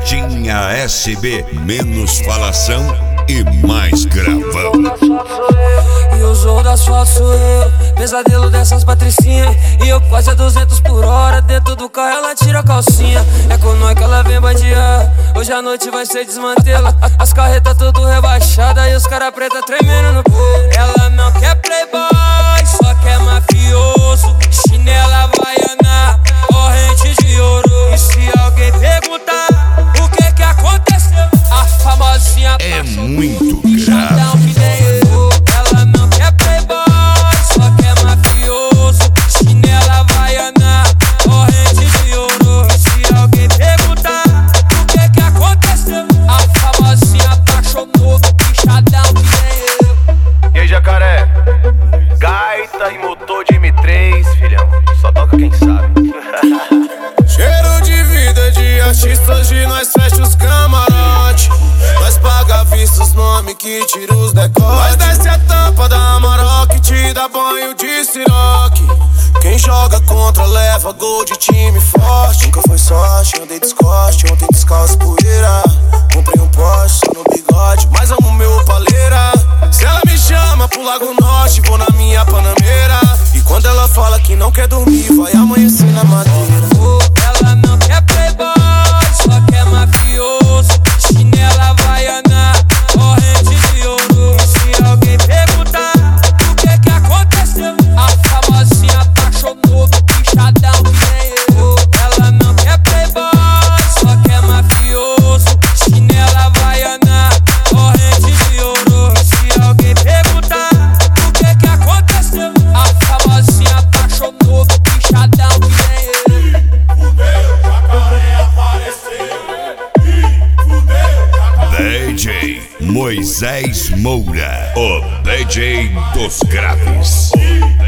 Pegadinha SB, menos falação e mais gravão. E o zorro do asfalto sou eu, pesadelo dessas patricinhas. E eu quase a 200 por hora, dentro do carro ela tira a calcinha. É com nós que ela vem bandear, hoje a noite vai ser desmantela. As carretas tudo rebaixadas e os cara preta tremendo no povo. Ela não quer playboy, só quer mafioso. Chinela havaiana, corrente de ouro. E se alguém perguntar o que aconteceu, a famosinha é muito grave. Ela não quer playboy, só quer mafioso. Chinela havaiana, corrente de ouro. E se alguém perguntar o que aconteceu, a famosinha apaixonou do bichadão que nem eu. E aí, jacaré? Gaita e motor de M3, filhão. Só toca quem sabe. Cheiro de vida de artistas, de nós fecha os camarote. Nós paga à vista os nomes que tira os decotes. Nós desce a tampa da Amarok, te dá banho de siroque. Quem joga contra leva gol de time forte. Nunca foi sorte, andei descoste, ontem descalço poeira. Comprei um Porsche só no bigode, mas amo meu paleira. Se ela me chama pro Lago Norte, vou na minha Panameira. E quando ela fala que não quer dormir, vai amanhecer na madeira. Ela não quer playboy, só quer mafioso. Chinela havaiana, corrente de ouro. E se alguém perguntar o que aconteceu, a famosinha apaixonou do bichadão que nem eu. Ela não quer playboy, só quer mafioso. Chinela havaiana, corrente de ouro. E se alguém perguntar o que aconteceu, a famosinha apaixonou do bichadão que nem eu. DJ Moisés Moura, o DJ dos graves.